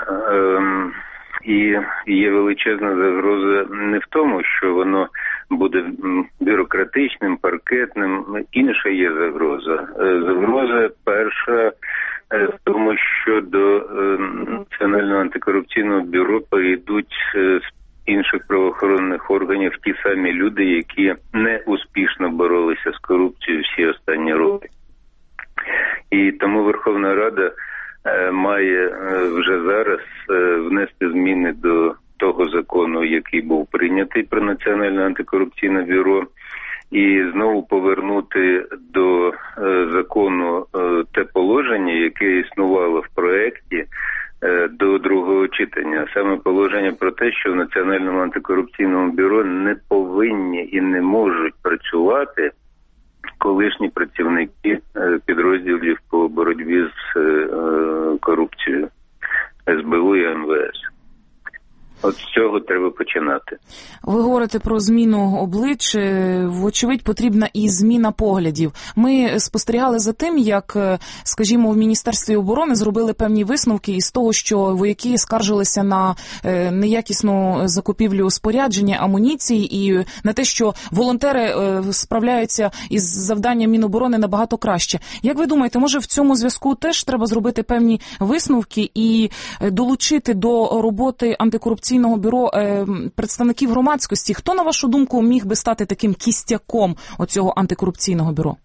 І є величезна загроза не в тому, що воно буде бюрократичним, паркетним. Інша є загроза. Загроза перша в тому, що до Національного антикорупційного бюро перейдуть з інших правоохоронних органів ті самі люди, які не успішно боролися з корупцією всі останні роки. І тому Верховна Рада має вже зараз внести зміни до того закону, який був прийнятий про Національне антикорупційне бюро, і знову повернути до закону те положення, яке існувало в проєкті до другого читання. Саме положення про те, що в Національному антикорупційному бюро не повинні і не можуть працювати колишні працівники підрозділів по боротьбі з корупцією СБУ і МВС. От з цього треба починати. Ви говорите про зміну облич. Вочевидь, потрібна і зміна поглядів. Ми спостерігали за тим, як, скажімо, в Міністерстві оборони зробили певні висновки із того, що вояки скаржилися на неякісну закупівлю спорядження, амуніції і на те, що волонтери справляються із завданням Міноборони набагато краще. Як ви думаєте, може в цьому зв'язку теж треба зробити певні висновки і долучити до роботи антикорупційного бюро представників громадськості? Хто, на вашу думку, міг би стати таким кістяком оцього антикорупційного бюро?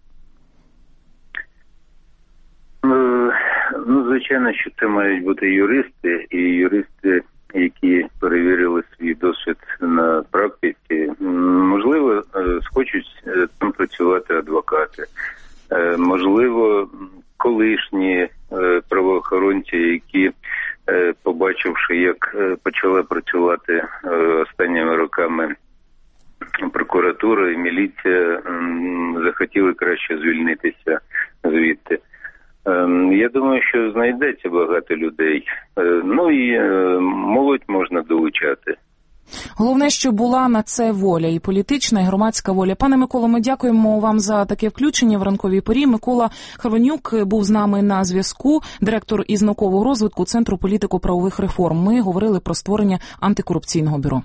Звичайно, що це мають бути юристи, і юристи, які перевірили свій досвід на практиці. Можливо, схочуть там працювати адвокати. Можливо, колишні правоохоронці, які, побачивши, як почала працювати останніми роками прокуратура і міліція, захотіли краще звільнитися звідти. Я думаю, що знайдеться багато людей. Ну і молодь можна долучати. Головне, що була на це воля, і політична, і громадська воля. Пане Миколо, ми дякуємо вам за таке включення в ранковій порі. Микола Харванюк був з нами на зв'язку, директор із наукового розвитку Центру політико-правових реформ. Ми говорили про створення антикорупційного бюро.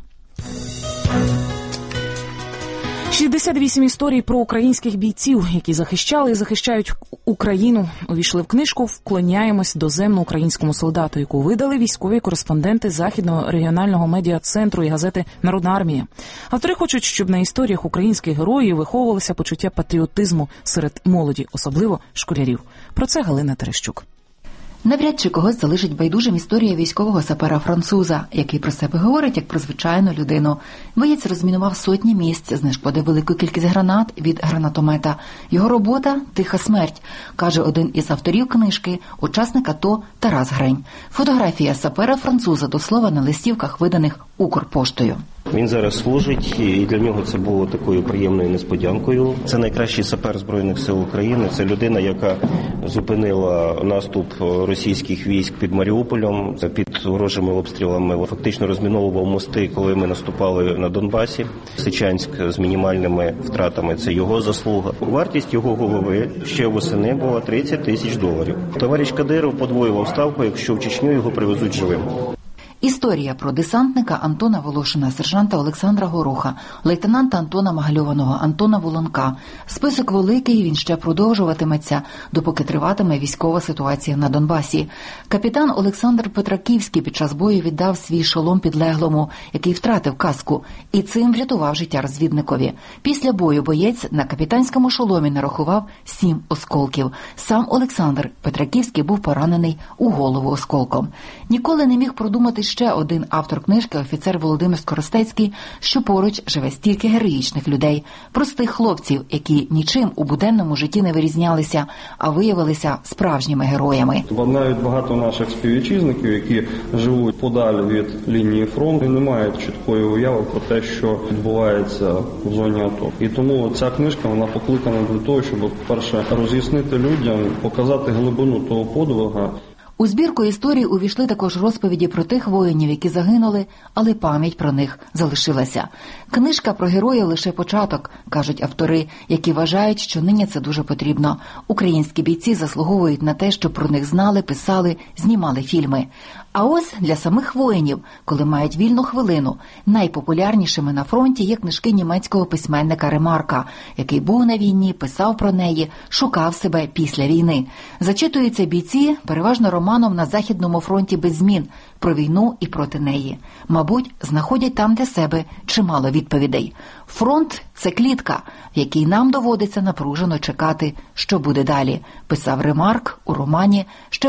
68 історій про українських бійців, які захищали і захищають Україну, увійшли в книжку «Вклоняємось доземно українському солдату», яку видали військові кореспонденти Західного регіонального медіа-центру і газети «Народна армія». Автори хочуть, щоб на історіях українських героїв виховувалося почуття патріотизму серед молоді, особливо школярів. Про це Галина Терещук. Навряд чи когось залишить байдужим історія військового сапера-француза, який про себе говорить як про звичайну людину. Боєць розмінував сотні місць, знешкодив велику кількість гранат від гранатомета. Його робота – тиха смерть, каже один із авторів книжки, учасник АТО Тарас Грень. Фотографія сапера-француза, до слова, на листівках, виданих Укрпоштою. Він зараз служить, і для нього це було такою приємною несподянкою. Це найкращий сапер Збройних сил України. Це людина, яка зупинила наступ російських військ під Маріуполем, під ворожими обстрілами. Фактично розміновував мости, коли ми наступали на Донбасі. Сичанськ з мінімальними втратами – це його заслуга. Вартість його голови ще восени була $30,000. Товариш Кадиров подвоював ставку, якщо в Чечню його привезуть живим. Історія про десантника Антона Волошина, сержанта Олександра Гороха, лейтенанта Антона Магальованого, Антона Волонка. Список великий, він ще продовжуватиметься, допоки триватиме військова ситуація на Донбасі. Капітан Олександр Петраківський під час бою віддав свій шолом підлеглому, який втратив каску, і цим врятував життя розвідникові. Після бою боєць на капітанському шоломі нарахував 7 осколків. Сам Олександр Петраківський був поранений у голову осколком. Ніколи не міг продумати ще один автор книжки, офіцер Володимир Скоростецький, що поруч живе стільки героїчних людей, простих хлопців, які нічим у буденному житті не вирізнялися, а виявилися справжніми героями. Навіть багато наших співвітчизників, які живуть подалі від лінії фронту, не мають чіткої уяви про те, що відбувається в зоні АТО. І тому ця книжка, вона покликана для того, щоб, по-перше, роз'яснити людям, показати глибину того подвигу. У збірку історій увійшли також розповіді про тих воїнів, які загинули, але пам'ять про них залишилася. Книжка про героїв лише початок, кажуть автори, які вважають, що нині це дуже потрібно. Українські бійці заслуговують на те, щоб про них знали, писали, знімали фільми. А ось для самих воїнів, коли мають вільну хвилину, найпопулярнішими на фронті є книжки німецького письменника Ремарка, який був на війні, писав про неї, шукав себе після війни. Зачитуються бійці переважно романом «На Західному фронті без змін» про війну і проти неї. Мабуть, знаходять там для себе чимало відповідей. Фронт – це клітка, в якій нам доводиться напружено чекати, що буде далі, писав Ремарк у романі ще в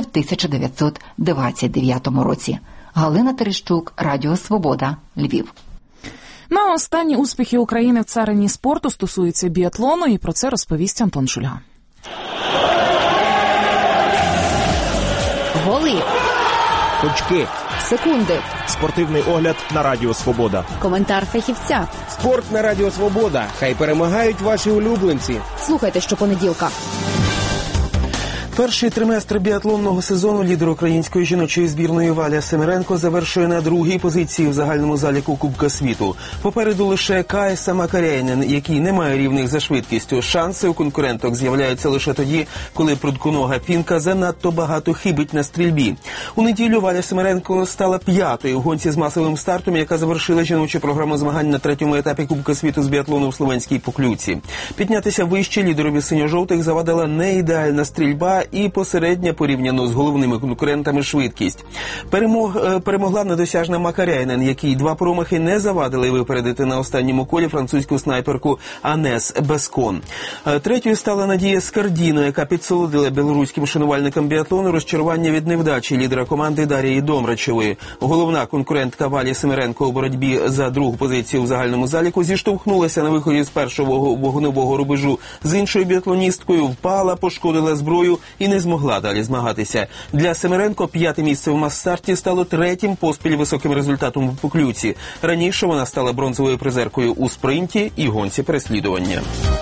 1929 році. Галина Терещук, Радіо Свобода, Львів. На останні успіхи України в царині спорту стосуються біатлону, і про це розповість Антон Шульга. Голи. Точки. Секунди. Спортивний огляд на Радіо Свобода. Коментар фахівця. Спорт на Радіо Свобода. Хай перемагають ваші улюбленці. Слухайте щопонеділка. Перший триместр біатлонного сезону лідер української жіночої збірної Валя Семеренко завершує на другій позиції в загальному заліку Кубка світу. Попереду лише Кайса Макаряйнен, який не має рівних за швидкістю. Шанси у конкуренток з'являються лише тоді, коли прудконога Фінка занадто багато хибить на стрільбі. У неділю Валя Семеренко стала п'ятою в гонці з масовим стартом, яка завершила жіночу програму змагань на третьому етапі Кубка світу з біатлону в Словенській Поклюці. Піднятися вище лідерові синьо-жовтих завадила неідеальна стрільба і посередня порівняно з головними конкурентами швидкість. Перемогла недосяжна Макаряйнен, якій два промахи не завадили випередити на останньому колі французьку снайперку Анес Бескон. Третьою стала Надія Скардіно, яка підсолодила білоруським шанувальникам біатлону розчарування від невдачі лідера команди Дар'ї Домрачевої. Головна конкурентка Валі Семеренко у боротьбі за другу позицію в загальному заліку зіштовхнулася на виході з першого вогневого рубежу з іншою біатлоністкою, впала, пошкодила зброю і не змогла далі змагатися. Для Семеренко п'яте місце в мас-старті стало третім поспіль високим результатом в Поклюці. Раніше вона стала бронзовою призеркою у спринті і гонці переслідування.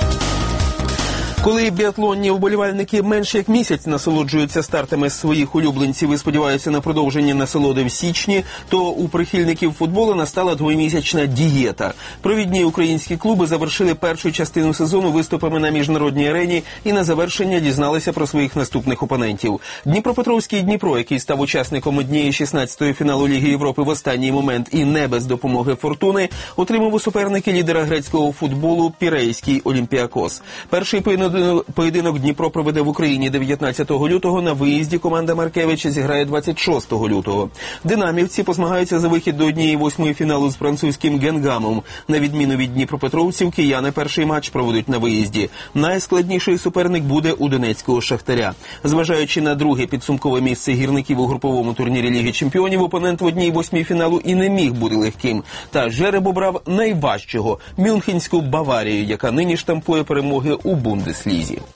Коли біатлонні вболівальники менше як місяць насолоджуються стартами своїх улюбленців і сподіваються на продовження насолоди в січні, то у прихильників футболу настала двомісячна дієта. Провідні українські клуби завершили першу частину сезону виступами на міжнародній арені і на завершення дізналися про своїх наступних опонентів. Дніпропетровський Дніпро, який став учасником однієї 16-ї фіналу Ліги Європи в останній момент і не без допомоги фортуни, отримав у суперники лідера грецького футболу Пірейський Олімпіакос. Перший поєдинок Дніпро проведе в Україні 19 лютого, на виїзді команда Маркевича зіграє 26 лютого. Динамівці позмагаються за вихід до 1/8 фіналу з французьким Генгамом. На відміну від дніпропетровців, кияни перший матч проведуть на виїзді. Найскладніший суперник буде у донецького Шахтаря. Зважаючи на друге підсумкове місце гірників у груповому турнірі Ліги Чемпіонів, опонент в 1/8 фіналу і не міг бути легким. Та жереб обрав найважчого – Мюнхенську Баварію, яка нині штампує перемоги у Бундеслізі.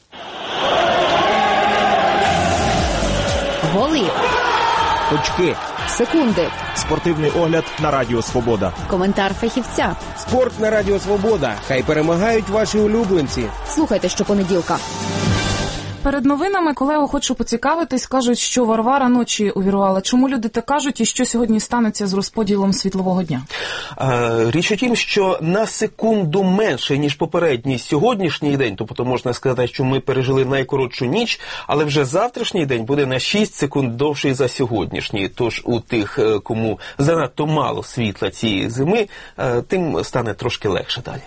Голи. Точки. Секунди. Спортивний огляд на Радіо Свобода. Коментар фахівця. Спорт на Радіо Свобода. Хай перемагають ваші улюбленці. Слухайте щопонеділка. Перед новинами, колего, хочу поцікавитись, кажуть, що Варвара ночі увірувала. Чому люди так кажуть і що сьогодні станеться з розподілом світлового дня? Річ у тім, що на секунду менше, ніж попередній сьогоднішній день, тобто можна сказати, що ми пережили найкоротшу ніч, але вже завтрашній день буде на 6 секунд довший за сьогоднішній. Тож у тих, кому занадто мало світла цієї зими, тим стане трошки легше далі.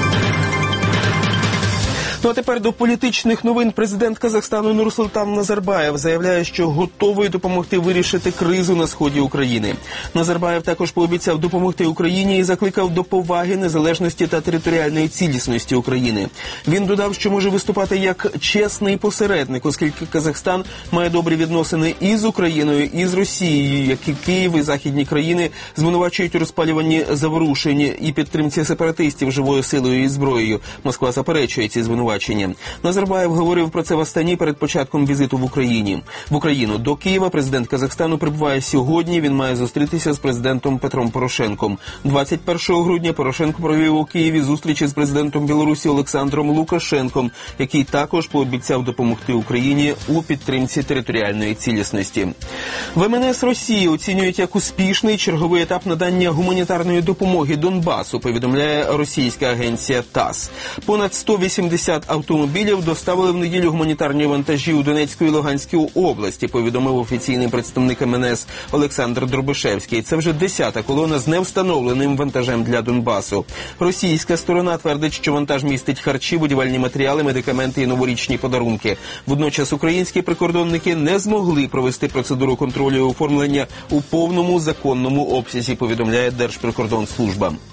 Ну а тепер до політичних новин. Президент Казахстану Нурсултан Назарбаєв заявляє, що готовий допомогти вирішити кризу на сході України. Назарбаєв також пообіцяв допомогти Україні і закликав до поваги незалежності та територіальної цілісності України. Він додав, що може виступати як чесний посередник, оскільки Казахстан має добрі відносини і з Україною, і з Росією, як і Київ і західні країни звинувачують у розпалюванні заворушень і підтримці сепаратистів живою силою і зброєю. Москва заперечує ці звинувачення. Назарбаєв говорив про це в Астані перед початком візиту в Україну. До Києва президент Казахстану прибуває сьогодні. Він має зустрітися з президентом Петром Порошенком. 21 грудня Порошенко провів у Києві зустрічі з президентом Білорусі Олександром Лукашенком, який також пообіцяв допомогти Україні у підтримці територіальної цілісності. В МНС Росії оцінюють як успішний черговий етап надання гуманітарної допомоги Донбасу, повідомляє російська агенція ТАСС. Понад 180 автомобілів доставили в неділю гуманітарні вантажі у Донецьку і Луганській області, повідомив офіційний представник МНС Олександр Дробишевський. Це вже 10-та колона з невстановленим вантажем для Донбасу. Російська сторона твердить, що вантаж містить харчі, будівельні матеріали, медикаменти і новорічні подарунки. Водночас українські прикордонники не змогли провести процедуру контролю і оформлення у повному законному обсязі, повідомляє Держприкордонслужба.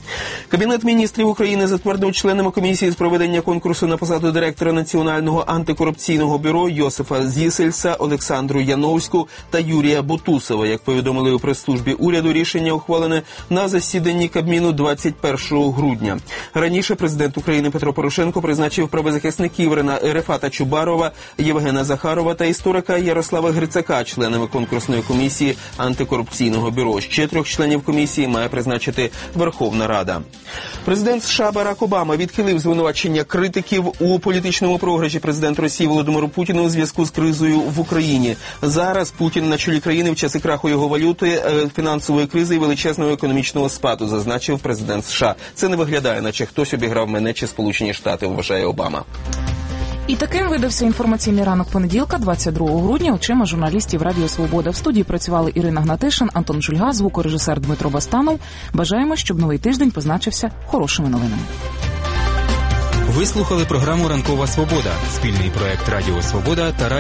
Кабінет міністрів України затвердив членами комісії з проведення конкурсу на посаду директора Національного антикорупційного бюро Йосифа Зісельса, Олександру Яновську та Юрія Бутусова. Як повідомили у прес-службі уряду, рішення ухвалене на засіданні Кабміну 21 грудня. Раніше президент України Петро Порошенко призначив правозахисників Рефата Чубарова, Євгена Захарова та історика Ярослава Грицака членами конкурсної комісії антикорупційного бюро. Ще 3 членів комісії має призначити Верховна Рада. Президент США Барак Обама відхилив звинувачення критиків у політичному програші президента Росії Володимиру Путіну у зв'язку з кризою в Україні. Зараз Путін на чолі країни в часи краху його валюти, фінансової кризи і величезного економічного спаду, зазначив президент США. Це не виглядає, наче хтось обіграв мене чи Сполучені Штати, вважає Обама. І таким видався інформаційний ранок понеділка, 22 грудня, очима журналістів Радіо Свобода. В студії працювали Ірина Гнатишин, Антон Жульга, звукорежисер Дмитро Бастанов. Бажаємо, щоб новий тиждень позначився хорошими новинами. Ви слухали програму «Ранкова Свобода» – спільний проект Радіо Свобода та